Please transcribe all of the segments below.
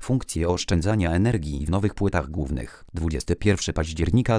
Funkcje oszczędzania energii w nowych płytach głównych. 21 października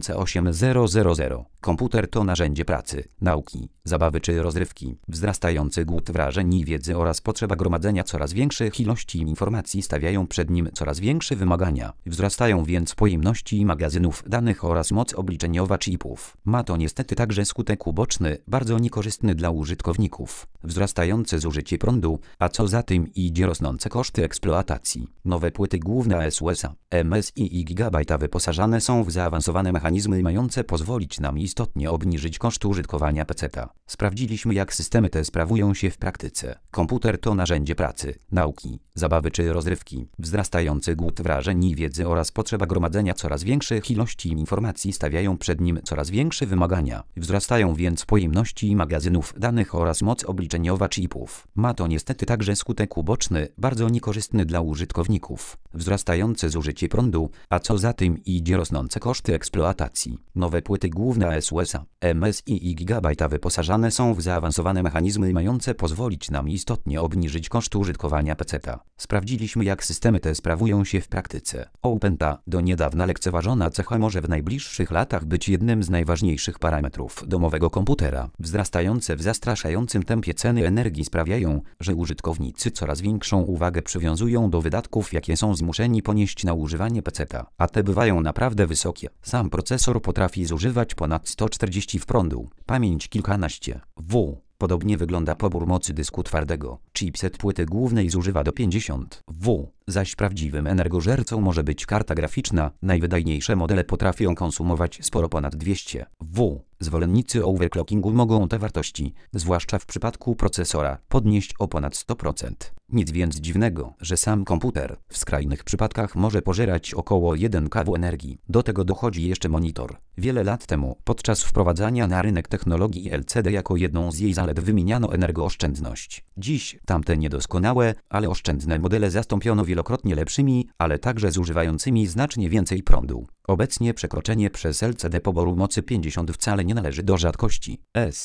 2008 Komputer to narzędzie pracy, nauki, zabawy czy rozrywki. Wzrastający głód wrażeń i wiedzy oraz potrzeba gromadzenia coraz większych ilości informacji stawiają przed nim coraz większe wymagania. Wzrastają więc pojemności magazynów danych oraz moc obliczeniowa chipów. Ma to niestety także skutek uboczny, bardzo niekorzystny dla użytkowników. Wzrastające zużycie prądu, a co za tym idzie rosnące koszty eksploatacji. Nowe płyty główne ASUS-a, MSI i Gigabajta wyposażane są w zaawansowane mechanizmy mające pozwolić nam istotnie obniżyć koszt użytkowania PC-ta. Sprawdziliśmy, jak systemy te sprawują się w praktyce. Komputer to narzędzie pracy, nauki, zabawy czy rozrywki. Wzrastający głód wrażeń i wiedzy oraz potrzeba gromadzenia coraz większych ilości informacji stawiają przed nim coraz większe wymagania. Wzrastają więc pojemności magazynów danych oraz moc obliczeniowa chipów. Ma to niestety także skutek uboczny, bardzo niekorzystny dla użytkowników. Wzrastające zużycie prądu, a co za tym idzie rosnące koszty eksploatacji. Nowe płyty główne ASUS-a, MSI i Gigabajta wyposażane są w zaawansowane mechanizmy mające pozwolić nam istotnie obniżyć koszt użytkowania PC-ta. Sprawdziliśmy, jak systemy te sprawują się w praktyce. OpenTA, do niedawna lekceważona cecha, może w najbliższych latach być jednym z najważniejszych parametrów domowego komputera. Wzrastające w zastraszającym tempie ceny energii sprawiają, że użytkownicy coraz większą uwagę przywiązują do wydatków, jakie są zmuszeni ponieść na używanie PC-ta, a te bywają naprawdę wysokie. Sam procesor potrafi zużywać ponad 140 W prądu, pamięć kilkanaście W. Podobnie wygląda pobór mocy dysku twardego. Chipset płyty głównej zużywa do 50 W, zaś prawdziwym energożercą może być karta graficzna. Najwydajniejsze modele potrafią konsumować sporo ponad 200 W. Zwolennicy overclockingu mogą te wartości, zwłaszcza w przypadku procesora, podnieść o ponad 100%. Nic więc dziwnego, że sam komputer w skrajnych przypadkach może pożerać około 1 kW energii. Do tego dochodzi jeszcze monitor. Wiele lat temu, podczas wprowadzania na rynek technologii LCD, jako jedną z jej zalet wymieniano energooszczędność. Dziś tamte niedoskonałe, ale oszczędne modele zastąpiono wielokrotnie lepszymi, ale także zużywającymi znacznie więcej prądu. Obecnie przekroczenie przez LCD poboru mocy 50 wcale nie należy do rzadkości.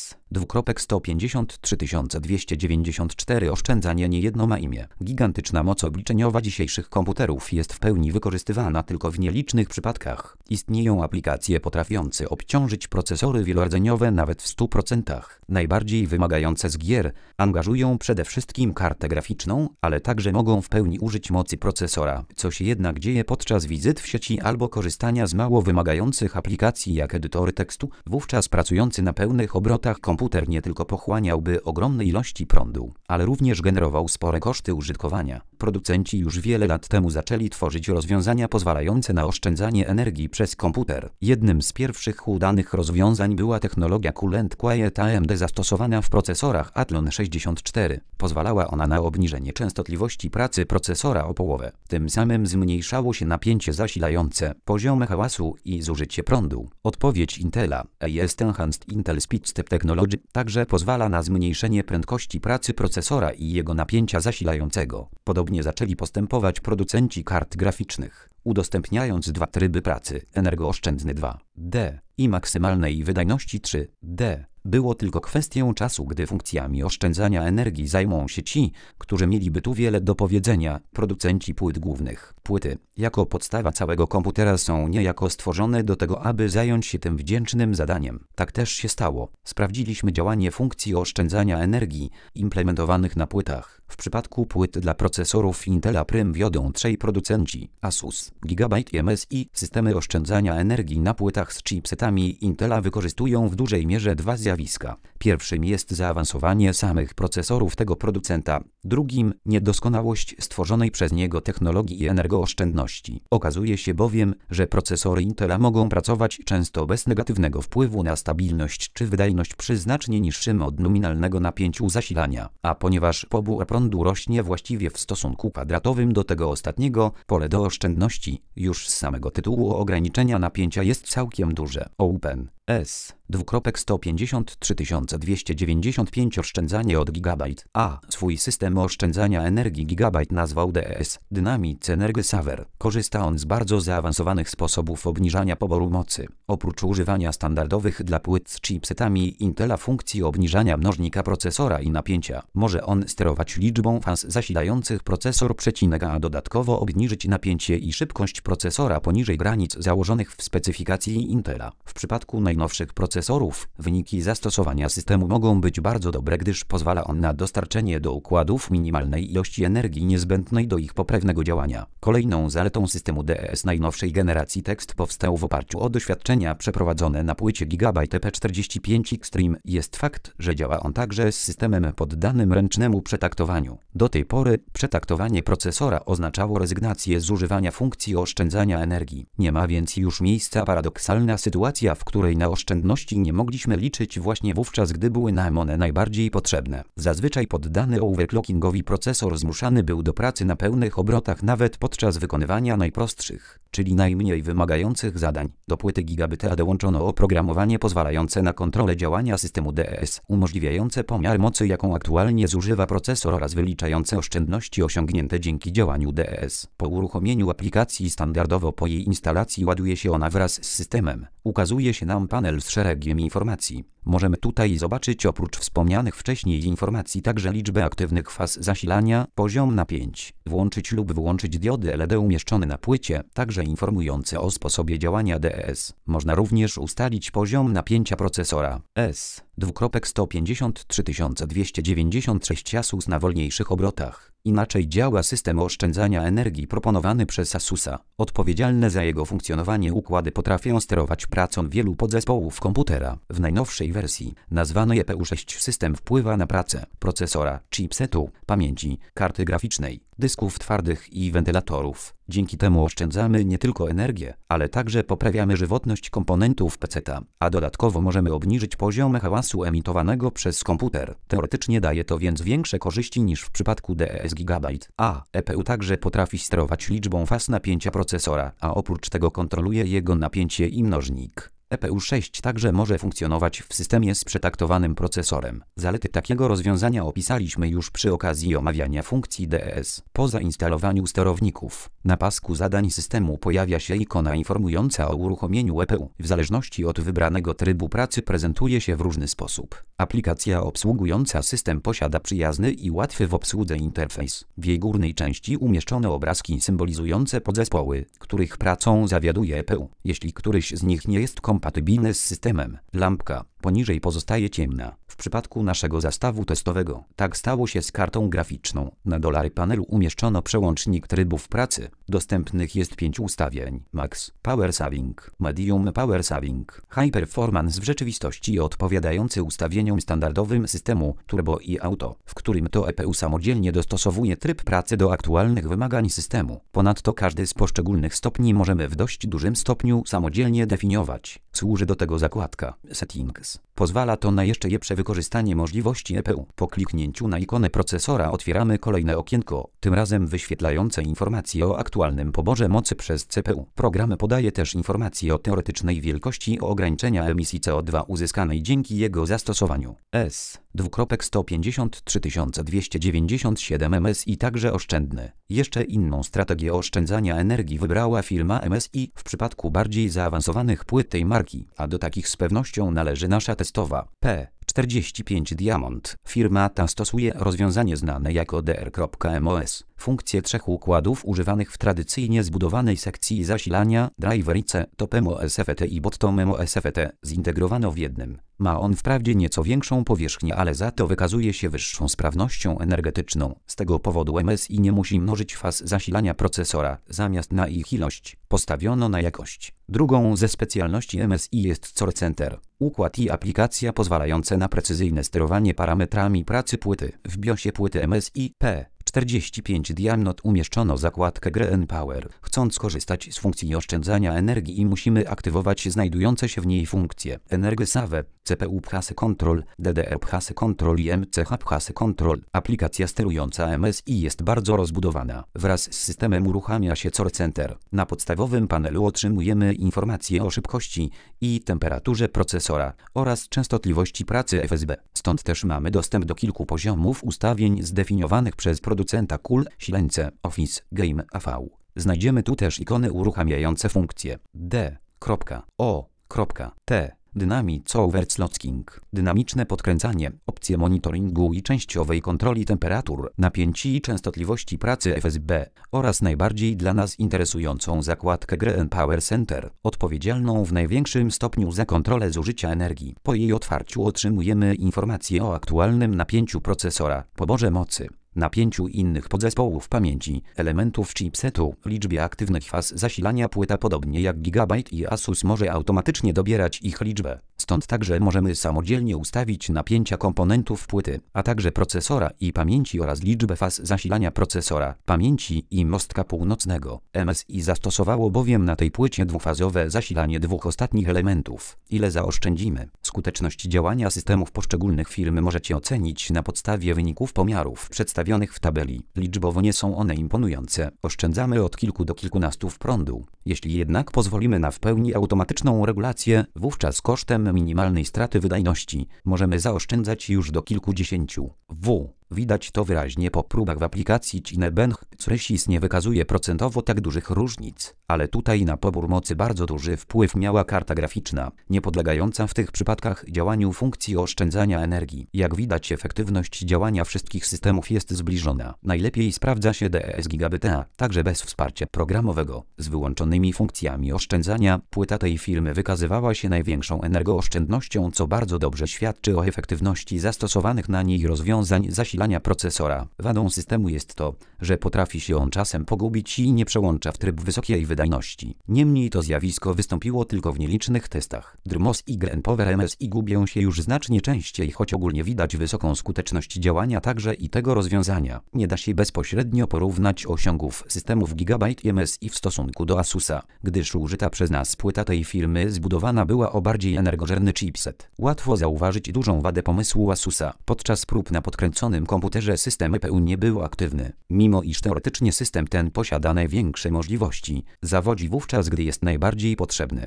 S:153 oszczędzanie niejedno ma imię. Gigantyczna moc obliczeniowa dzisiejszych komputerów jest w pełni wykorzystywana tylko w nielicznych przypadkach. Istnieją aplikacje potrafiące obciążyć procesory wielordzeniowe nawet w 100%. Najbardziej wymagające z gier angażują przede wszystkim kartę graficzną, ale także mogą w pełni użyć mocy procesora, co się jednak dzieje podczas wizyt w sieci albo korzystania z mało wymagających aplikacji jak edytory tekstu. Wówczas pracujący na pełnych obrotach komputer nie tylko pochłaniałby ogromne ilości prądu, ale również generował spore koszty użytkowania. Producenci już wiele lat temu zaczęli tworzyć rozwiązania pozwalające na oszczędzanie energii przez komputer. Jednym z pierwszych udanych rozwiązań była technologia Cool and Quiet AMD zastosowana w procesorach Athlon 64. Pozwalała ona na obniżenie częstotliwości pracy procesora o połowę. Tym samym zmniejszało się napięcie zasilające, poziom hałasu i zużycie prądu. Odpowiedź Intela, jest Enhanced Intel Speed Step Technology, także pozwala na zmniejszenie prędkości pracy procesora i jego napięcia zasilającego. Podobnie zaczęli postępować producenci kart graficznych, udostępniając dwa tryby pracy, energooszczędny 2D i maksymalnej wydajności 3D. Było tylko kwestią czasu, gdy funkcjami oszczędzania energii zajmą się ci, którzy mieliby tu wiele do powiedzenia. Producenci płyt głównych. Płyty, jako podstawa całego komputera, są niejako stworzone do tego, aby zająć się tym wdzięcznym zadaniem. Tak też się stało. Sprawdziliśmy działanie funkcji oszczędzania energii implementowanych na płytach. W przypadku płyt dla procesorów Intela prym wiodą trzej producenci: ASUS, Gigabyte i MSI. Systemy oszczędzania energii na płytach z chipsetami Intela wykorzystują w dużej mierze dwa zjawiska. Pierwszym jest zaawansowanie samych procesorów tego producenta, drugim niedoskonałość stworzonej przez niego technologii i energooszczędności. Okazuje się bowiem, że procesory Intela mogą pracować często bez negatywnego wpływu na stabilność czy wydajność przy znacznie niższym od nominalnego napięciu zasilania, a ponieważ pobór prądu rośnie właściwie w stosunku kwadratowym do tego ostatniego, pole do oszczędności już z samego tytułu ograniczenia napięcia jest całkiem duże. OpenS S:153 oszczędzanie od gigabajt. Swój system oszczędzania energii gigabajt nazwał DES Dynamic Energy Saver. Korzysta on z bardzo zaawansowanych sposobów obniżania poboru mocy. Oprócz używania standardowych dla płyt z chipsetami Intela funkcji obniżania mnożnika procesora i napięcia, może on sterować liczbą faz zasilających procesor, a dodatkowo obniżyć napięcie i szybkość procesora poniżej granic założonych w specyfikacji Intela. W przypadku najnowszych procesorów wyniki zastosowania systemu mogą być bardzo dobre, gdyż pozwala on na dostarczenie do układów minimalnej ilości energii niezbędnej do ich poprawnego działania. Kolejną zaletą systemu DES najnowszej generacji tekst powstał w oparciu o doświadczenia przeprowadzone na płycie Gigabyte EP45 Extreme jest fakt, że działa on także z systemem poddanym ręcznemu przetaktowaniu. Do tej pory przetaktowanie procesora oznaczało rezygnację z używania funkcji oszczędzania energii. Nie ma więc już miejsca paradoksalna sytuacja, w której na oszczędności nie mogliśmy liczyć właśnie wówczas, gdy były nam one najbardziej potrzebne. Zazwyczaj poddany overclockingowi procesor zmuszany był do pracy na pełnych obrotach nawet podczas wykonywania najprostszych, czyli najmniej wymagających zadań. Do płyty Gigabyte dołączono oprogramowanie pozwalające na kontrolę działania systemu DES, umożliwiające pomiar mocy, jaką aktualnie zużywa procesor oraz wyliczające oszczędności osiągnięte dzięki działaniu DES. Po uruchomieniu aplikacji standardowo po jej instalacji ładuje się ona wraz z systemem. Ukazuje się nam panel z szeregiem informacji. Możemy tutaj zobaczyć oprócz wspomnianych wcześniej informacji także liczbę aktywnych faz zasilania, poziom napięć, włączyć lub wyłączyć diody LED umieszczone na płycie, także informujące o sposobie działania DES. Można również ustalić poziom napięcia procesora S:153 ASUS na wolniejszych obrotach. Inaczej działa system oszczędzania energii proponowany przez ASUSa. Odpowiedzialne za jego funkcjonowanie układy potrafią sterować pracą wielu podzespołów komputera. W najnowszej wersji, nazwanej EPU6, system wpływa na pracę procesora, chipsetu, pamięci, karty graficznej, dysków twardych i wentylatorów. Dzięki temu oszczędzamy nie tylko energię, ale także poprawiamy żywotność komponentów PC-ta, a dodatkowo możemy obniżyć poziom hałasu emitowanego przez komputer. Teoretycznie daje to więc większe korzyści niż w przypadku DES Gigabyte. EPU także potrafi sterować liczbą faz napięcia procesora, a oprócz tego kontroluje jego napięcie i mnożnik. EPU6 także może funkcjonować w systemie z przetaktowanym procesorem. Zalety takiego rozwiązania opisaliśmy już przy okazji omawiania funkcji DES. Po zainstalowaniu sterowników, na pasku zadań systemu pojawia się ikona informująca o uruchomieniu EPU. W zależności od wybranego trybu pracy prezentuje się w różny sposób. Aplikacja obsługująca system posiada przyjazny i łatwy w obsłudze interfejs. W jej górnej części umieszczono obrazki symbolizujące podzespoły, których pracą zawiaduje EPU. Jeśli któryś z nich nie jest kompatybilny z systemem, lampka poniżej pozostaje ciemna. W przypadku naszego zestawu testowego tak stało się z kartą graficzną. Na dole panelu umieszczono przełącznik trybów pracy. Dostępnych jest 5 ustawień: Max Power Saving, Medium Power Saving, High Performance, w rzeczywistości odpowiadający ustawieniom standardowym systemu Turbo i Auto, w którym to EPU samodzielnie dostosowuje tryb pracy do aktualnych wymagań systemu. Ponadto każdy z poszczególnych stopni możemy w dość dużym stopniu samodzielnie definiować. Służy do tego zakładka Settings. Pozwala to na jeszcze lepsze wykorzystanie możliwości EPU. Po kliknięciu na ikonę procesora otwieramy kolejne okienko, tym razem wyświetlające informacje o aktualnym poborze mocy przez CPU. Program podaje też informacje o teoretycznej wielkości ograniczenia emisji CO2 uzyskanej dzięki jego zastosowaniu. S:153 MSI także oszczędny. Jeszcze inną strategię oszczędzania energii wybrała firma MSI w przypadku bardziej zaawansowanych płyt tej marki, a do takich z pewnością należy nasza testowa P45 Diamond. Firma ta stosuje rozwiązanie znane jako DR.MOS. Funkcje 3 układów używanych w tradycyjnie zbudowanej sekcji zasilania Driver IC Top MOSFET i Bottom MOSFET zintegrowano w jednym. Ma on wprawdzie nieco większą powierzchnię, ale za to wykazuje się wyższą sprawnością energetyczną. Z tego powodu MSI nie musi mnożyć faz zasilania procesora. Zamiast na ich ilość postawiono na jakość. Drugą ze specjalności MSI jest Core Center. Układ i aplikacja pozwalające na precyzyjne sterowanie parametrami pracy płyty. W BIOSie płyty MSI 45 Diamnot umieszczono zakładkę Green Power. Chcąc korzystać z funkcji oszczędzania energii musimy aktywować znajdujące się w niej funkcje Energysave, CPU Phase Control, DDR Phase Control i MCH Phase Control. Aplikacja sterująca MSI jest bardzo rozbudowana. Wraz z systemem uruchamia się Core Center. Na podstawowym panelu otrzymujemy informacje o szybkości i temperaturze procesora oraz częstotliwości pracy FSB. Stąd też mamy dostęp do kilku poziomów ustawień zdefiniowanych przez producenta COOL, Silence, Office, Game AV. Znajdziemy tu też ikony uruchamiające funkcje D.O.T, Dynamic Overclocking, dynamiczne podkręcanie, opcje monitoringu i częściowej kontroli temperatur, napięci i częstotliwości pracy FSB oraz najbardziej dla nas interesującą zakładkę Green Power Center, odpowiedzialną w największym stopniu za kontrolę zużycia energii. Po jej otwarciu otrzymujemy informacje o aktualnym napięciu procesora, poborze mocy, napięciu innych podzespołów pamięci, elementów chipsetu, liczbie aktywnych faz zasilania płyta. Podobnie jak Gigabyte i Asus może automatycznie dobierać ich liczbę. Stąd także możemy samodzielnie ustawić napięcia komponentów płyty, a także procesora i pamięci oraz liczbę faz zasilania procesora, pamięci i mostka północnego. MSI zastosowało bowiem na tej płycie dwufazowe zasilanie dwóch ostatnich elementów. Ile zaoszczędzimy? Skuteczność działania systemów poszczególnych firm możecie ocenić na podstawie wyników pomiarów przedstawionych w tabeli. Liczbowo nie są one imponujące. Oszczędzamy od kilku do kilkunastu prądu. Jeśli jednak pozwolimy na w pełni automatyczną regulację, wówczas kosztem minimalnej straty wydajności możemy zaoszczędzać już do kilkudziesięciu W. Widać to wyraźnie po próbach w aplikacji Cinebench. Cresys nie wykazuje procentowo tak dużych różnic, ale tutaj na pobór mocy bardzo duży wpływ miała karta graficzna, nie podlegająca w tych przypadkach działaniu funkcji oszczędzania energii. Jak widać, efektywność działania wszystkich systemów jest zbliżona. Najlepiej sprawdza się DES Gigabita, także bez wsparcia programowego. Z wyłączonymi funkcjami oszczędzania płyta tej firmy wykazywała się największą energooszczędnością, co bardzo dobrze świadczy o efektywności zastosowanych na niej rozwiązań zasilania procesora. Wadą systemu jest to, że potrafi się on czasem pogubić i nie przełącza w tryb wysokiej wydajności. Niemniej to zjawisko wystąpiło tylko w nielicznych testach. DRMOS i Green Power MSI gubią się już znacznie częściej, choć ogólnie widać wysoką skuteczność działania także i tego rozwiązania. Nie da się bezpośrednio porównać osiągów systemów Gigabyte i MSI w stosunku do Asusa, gdyż użyta przez nas płyta tej firmy zbudowana była o bardziej energożerny chipset. Łatwo zauważyć dużą wadę pomysłu Asusa. Podczas prób na podkręconym komputerze system EPU nie był aktywny. Mimo iż teoretycznie system ten posiada największe możliwości, zawodzi wówczas, gdy jest najbardziej potrzebny.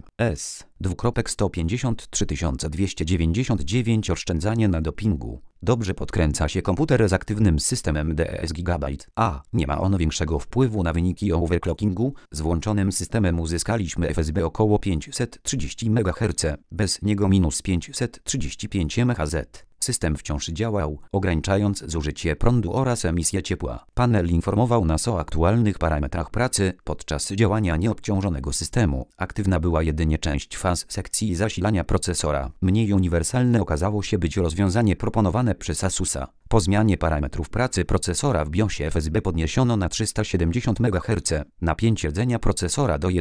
S:253 oszczędzanie na dopingu. Dobrze podkręca się komputer z aktywnym systemem DES Gigabyte, a nie ma on większego wpływu na wyniki overclockingu. Z włączonym systemem uzyskaliśmy FSB około 530 MHz, bez niego minus 535 MHz. System wciąż działał, ograniczając zużycie prądu oraz emisję ciepła. Panel informował nas o aktualnych parametrach pracy podczas działania nieobciążonego systemu. Aktywna była jedynie część faz sekcji zasilania procesora. Mniej uniwersalne okazało się być rozwiązanie proponowane przez Asusa. Po zmianie parametrów pracy procesora w BIOSie FSB podniesiono na 370 MHz, napięcie rdzenia procesora do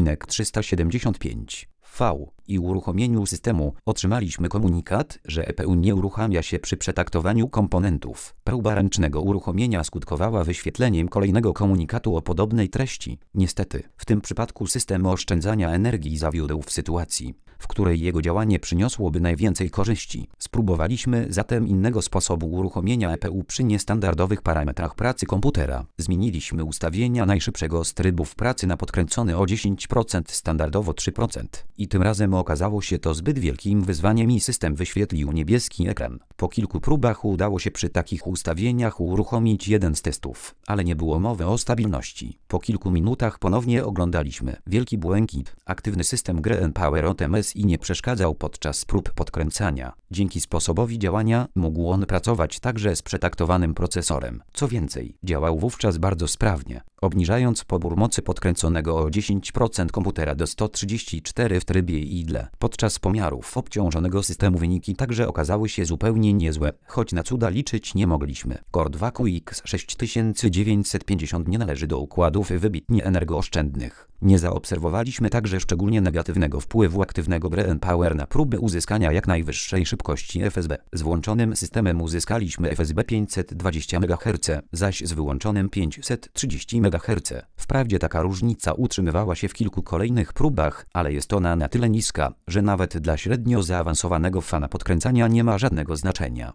1,375 V i uruchomieniu systemu otrzymaliśmy komunikat, że EPU nie uruchamia się przy przetaktowaniu komponentów. Próba ręcznego uruchomienia skutkowała wyświetleniem kolejnego komunikatu o podobnej treści. Niestety, w tym przypadku system oszczędzania energii zawiódł w sytuacji, w której jego działanie przyniosłoby najwięcej korzyści. Spróbowaliśmy zatem innego sposobu uruchomienia EPU przy niestandardowych parametrach pracy komputera. Zmieniliśmy ustawienia najszybszego z trybów pracy na podkręcony o 10%, standardowo 3%. I tym razem okazało się to zbyt wielkim wyzwaniem i system wyświetlił niebieski ekran. Po kilku próbach udało się przy takich ustawieniach uruchomić jeden z testów, ale nie było mowy o stabilności. Po kilku minutach ponownie oglądaliśmy wielki błękit. Aktywny system Green Power od MSI nie przeszkadzał podczas prób podkręcania. Dzięki sposobowi działania mógł on pracować także z przetaktowanym procesorem. Co więcej, działał wówczas bardzo sprawnie, obniżając pobór mocy podkręconego o 10% komputera do 134 w trybie idle. Podczas pomiarów obciążonego systemu wyniki także okazały się zupełnie niezłe, choć na cuda liczyć nie mogliśmy. Core 2 QX 6950 nie należy do układów wybitnie energooszczędnych. Nie zaobserwowaliśmy także szczególnie negatywnego wpływu aktywnego Brain Power na próby uzyskania jak najwyższej szybkości FSB. Z włączonym systemem uzyskaliśmy FSB 520 MHz, zaś z wyłączonym 530 MHz. Wprawdzie taka różnica utrzymywała się w kilku kolejnych próbach, ale jest ona na tyle niska, że nawet dla średnio zaawansowanego fana podkręcania nie ma żadnego znaczenia.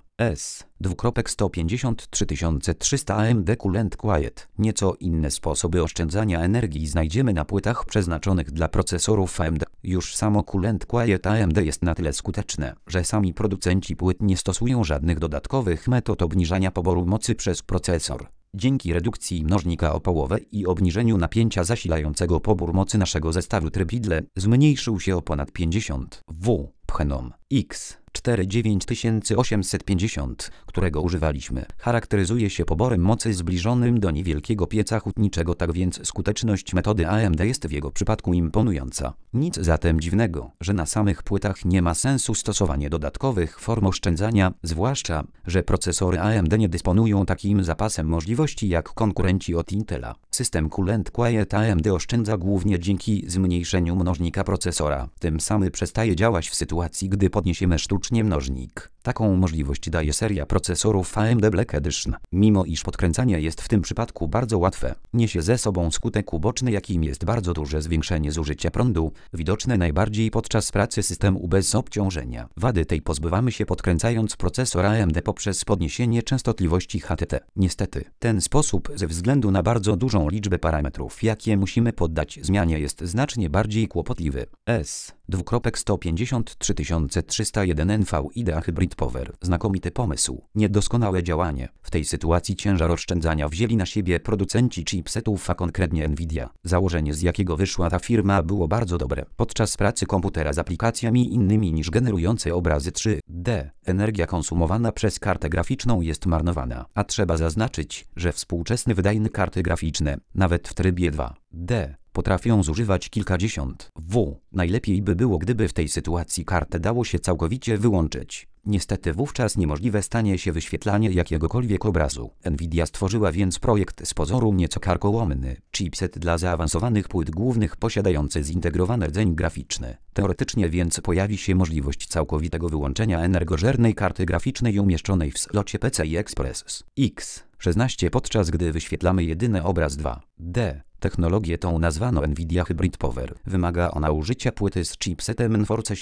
S.2.153300 AMD Cool and Quiet. Nieco inne sposoby oszczędzania energii znajdziemy na płytach przeznaczonych dla procesorów AMD. Już samo Cool and Quiet AMD jest na tyle skuteczne, że sami producenci płyt nie stosują żadnych dodatkowych metod obniżania poboru mocy przez procesor. Dzięki redukcji mnożnika o połowę i obniżeniu napięcia zasilającego pobór mocy naszego zestawu tryb idle zmniejszył się o ponad 50 W. Phenom X49850, którego używaliśmy, charakteryzuje się poborem mocy zbliżonym do niewielkiego pieca hutniczego, tak więc skuteczność metody AMD jest w jego przypadku imponująca. Nic zatem dziwnego, że na samych płytach nie ma sensu stosowanie dodatkowych form oszczędzania, zwłaszcza, że procesory AMD nie dysponują takim zapasem możliwości jak konkurenci od Intela. System Cool and Quiet AMD oszczędza głównie dzięki zmniejszeniu mnożnika procesora. Tym samym przestaje działać w sytuacji, gdy podniesiemy sztucznie mnożnik. Taką możliwość daje seria procesorów AMD Black Edition. Mimo iż podkręcanie jest w tym przypadku bardzo łatwe, niesie ze sobą skutek uboczny, jakim jest bardzo duże zwiększenie zużycia prądu, widoczne najbardziej podczas pracy systemu bez obciążenia. Wady tej pozbywamy się podkręcając procesor AMD poprzez podniesienie częstotliwości HTT. Niestety, ten sposób ze względu na bardzo dużą liczbę parametrów, jakie musimy poddać zmianie, jest znacznie bardziej kłopotliwy. S.2.153301 NVIDIA Hybrid Power. Znakomity pomysł. Niedoskonałe działanie. W tej sytuacji ciężar oszczędzania wzięli na siebie producenci chipsetów, a konkretnie Nvidia. Założenie, z jakiego wyszła ta firma, było bardzo dobre. Podczas pracy komputera z aplikacjami innymi niż generujące obrazy 3D, energia konsumowana przez kartę graficzną jest marnowana. A trzeba zaznaczyć, że współczesne wydajne karty graficzne, nawet w trybie 2D, potrafią zużywać kilkadziesiąt W. Najlepiej by było, gdyby w tej sytuacji kartę dało się całkowicie wyłączyć. Niestety wówczas niemożliwe stanie się wyświetlanie jakiegokolwiek obrazu. Nvidia stworzyła więc projekt z pozoru nieco karkołomny. Chipset dla zaawansowanych płyt głównych posiadający zintegrowany rdzeń graficzny. Teoretycznie więc pojawi się możliwość całkowitego wyłączenia energożernej karty graficznej umieszczonej w slocie PCI Express X16, podczas gdy wyświetlamy jedyny obraz 2D. Technologię tą nazwano Nvidia Hybrid Power. Wymaga ona użycia płyty z chipsetem Enforce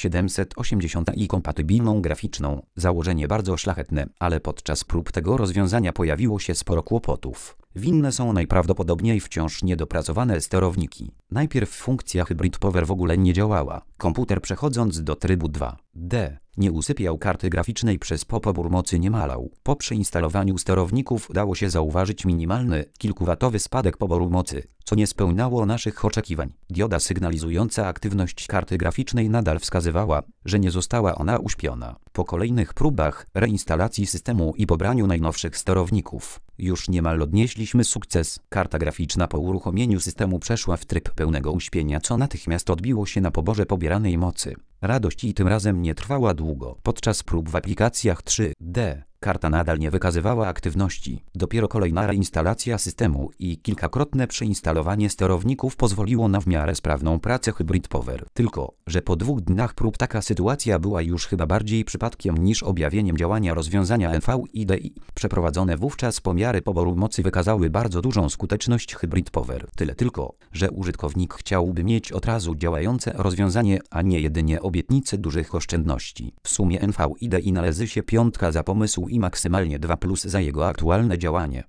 780 i kompatybilną graficzną. Założenie bardzo szlachetne, ale podczas prób tego rozwiązania pojawiło się sporo kłopotów. Winne są najprawdopodobniej wciąż niedopracowane sterowniki. Najpierw funkcja Hybrid Power w ogóle nie działała. Komputer, przechodząc do trybu 2D, nie usypiał karty graficznej, przez pobór mocy nie malał. Po przeinstalowaniu sterowników dało się zauważyć minimalny, kilkuwatowy spadek poboru mocy, co nie spełniało naszych oczekiwań. Dioda sygnalizująca aktywność karty graficznej nadal wskazywała, że nie została ona uśpiona. Po kolejnych próbach reinstalacji systemu i pobraniu najnowszych sterowników, już niemal odnieśliśmy sukces. Karta graficzna po uruchomieniu systemu przeszła w tryb pełnego uśpienia, co natychmiast odbiło się na poborze pobieranej mocy. Radość i tym razem nie trwała długo. Podczas prób w aplikacjach 3D karta nadal nie wykazywała aktywności. Dopiero kolejna reinstalacja systemu i kilkakrotne przeinstalowanie sterowników pozwoliło na w miarę sprawną pracę Hybrid Power. Tylko że po 2 dniach prób taka sytuacja była już chyba bardziej przypadkiem niż objawieniem działania rozwiązania NVIDIA. Przeprowadzone wówczas pomiary poboru mocy wykazały bardzo dużą skuteczność Hybrid Power. Tyle tylko, że użytkownik chciałby mieć od razu działające rozwiązanie, a nie jedynie obietnicę dużych oszczędności. W sumie NVIDIA należy się 5 za pomysł i maksymalnie 2+ za jego aktualne działanie.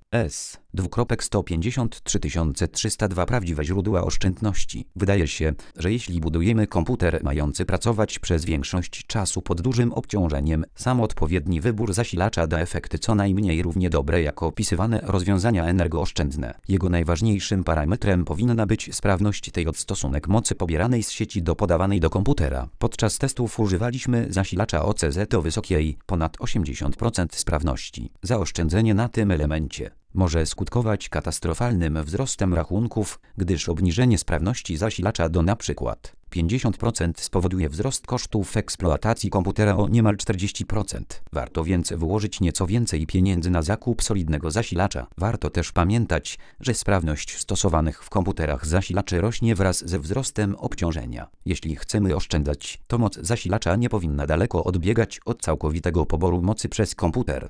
S.2.153302 Prawdziwe źródła oszczędności. Wydaje się, że jeśli budujemy komputer mający pracować przez większość czasu pod dużym obciążeniem, sam odpowiedni wybór zasilacza da efekty co najmniej równie dobre jak opisywane rozwiązania energooszczędne. Jego najważniejszym parametrem powinna być sprawność tej, stosunek mocy pobieranej z sieci do podawanej do komputera. Podczas testów używaliśmy zasilacza OCZ o wysokiej, ponad 80% sprawności. Zaoszczędzenie na tym elemencie może skutkować katastrofalnym wzrostem rachunków, gdyż obniżenie sprawności zasilacza do np. 50% spowoduje wzrost kosztów eksploatacji komputera o niemal 40%. Warto więc wyłożyć nieco więcej pieniędzy na zakup solidnego zasilacza. Warto też pamiętać, że sprawność stosowanych w komputerach zasilaczy rośnie wraz ze wzrostem obciążenia. Jeśli chcemy oszczędzać, to moc zasilacza nie powinna daleko odbiegać od całkowitego poboru mocy przez komputer.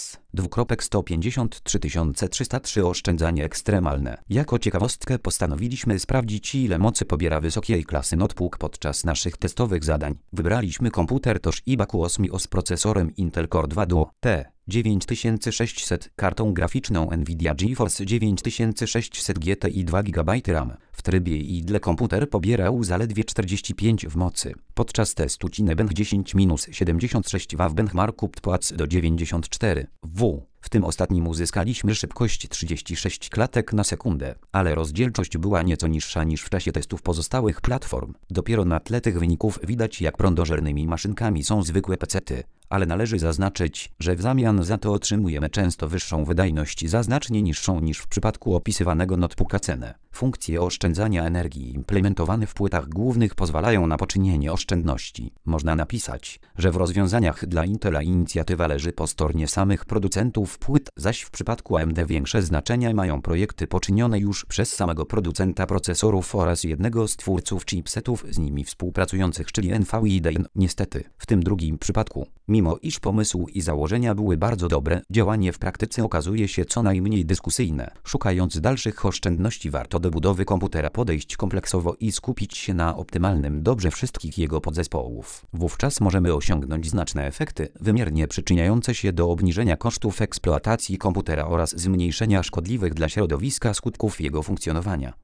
S:153 303 oszczędzanie ekstremalne. Jako ciekawostkę postanowiliśmy sprawdzić, ile mocy pobiera wysokiej klasy notebook podczas naszych testowych zadań. Wybraliśmy komputer Toshiba Q8 z procesorem Intel Core 2 Duo T9600, kartą graficzną Nvidia GeForce 9600 GT i 2 GB RAM. W trybie idle komputer pobierał zaledwie 45 w mocy. Podczas testu Cinebench 10-76 W benchmarku płac do 94 W. W tym ostatnim uzyskaliśmy szybkość 36 klatek na sekundę, ale rozdzielczość była nieco niższa niż w czasie testów pozostałych platform. Dopiero na tle tych wyników widać, jak prądożernymi maszynkami są zwykłe pecety, ale należy zaznaczyć, że w zamian za to otrzymujemy często wyższą wydajność za znacznie niższą niż w przypadku opisywanego notebooka cenę. Funkcje oszczędzania energii implementowane w płytach głównych pozwalają na poczynienie oszczędności. Można napisać, że w rozwiązaniach dla Intela inicjatywa leży po stronie samych producentów płyt, zaś w przypadku AMD większe znaczenie mają projekty poczynione już przez samego producenta procesorów oraz jednego z twórców chipsetów z nimi współpracujących, czyli NVIDIA. Niestety, w tym drugim przypadku, mimo iż pomysł i założenia były bardzo dobre, działanie w praktyce okazuje się co najmniej dyskusyjne. Szukając dalszych oszczędności, warto do budowy komputera podejść kompleksowo i skupić się na optymalnym dobrze wszystkich jego podzespołów. Wówczas możemy osiągnąć znaczne efekty, wymiernie przyczyniające się do obniżenia kosztów eksploatacji komputera oraz zmniejszenia szkodliwych dla środowiska skutków jego funkcjonowania.